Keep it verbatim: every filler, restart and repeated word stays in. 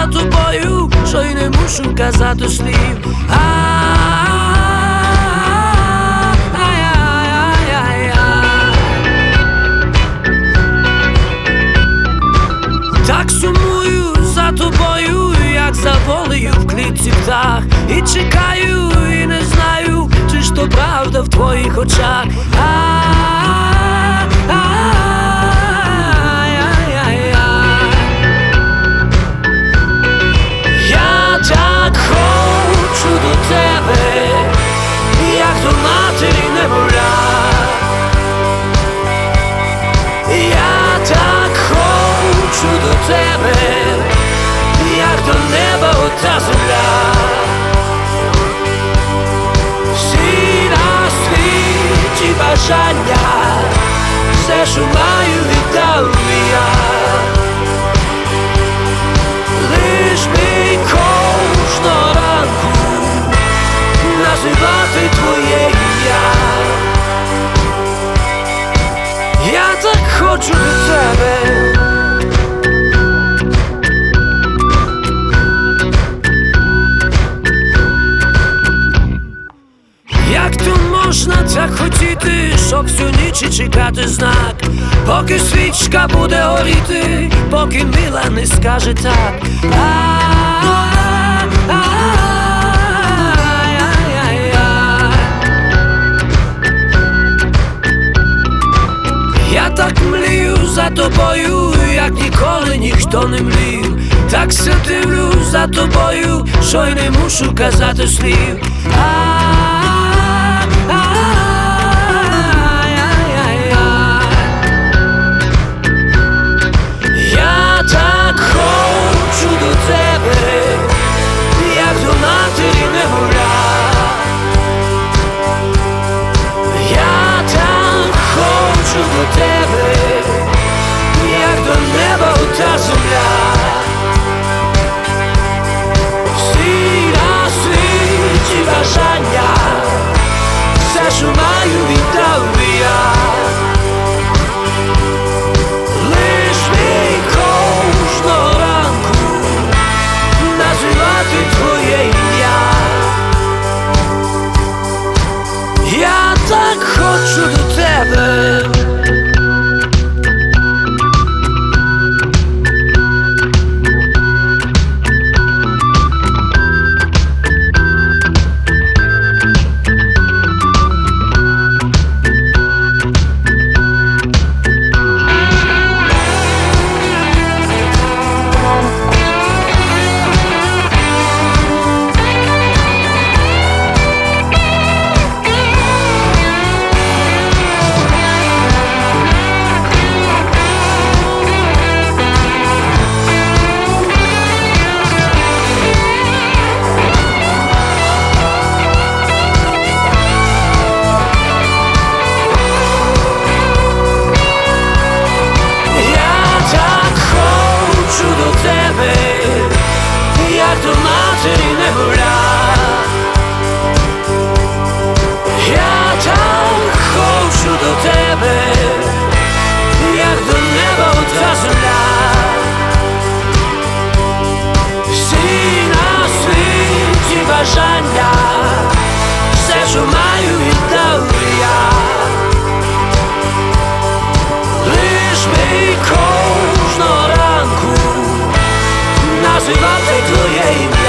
за тобою, що й не мушу казати слів. Так сумую за тобою, як за волею в клітці птах. І чекаю, і не знаю, чи ж то правда в твоїх очах. Я так хочу до тебе, як до матері немовля. Я так хочу до тебе, як до неба ота земля. Всі на світі бажання, все, що маю, віддав я. Лиш мій кожного ранку називати твоє ім'я. Я так хочу до тебе. Як то можна так хотіти, щоб всю ніч чекати знак, поки свічка буде горіти, поки мила не скаже так. Я так млію за тобою, як ніколи ніхто не млів. Так все дивлюсь за тобою, що й не мушу казати слів. Я так хочу до тебе, як до матері немовля. Я так хочу до тебе, як до неба ота земля. Всі на світі бажання, все, що маю, віддав я. Лиш мій кожного ранку називати твоє ім'я. Я так хочу до тебе. Як до матері немовля. Я так хочу до тебе, як до неба ота земля. Всі на світі бажання, все, що маю, віддав я. Лиш мій кожного ранку називати твоє ім'я.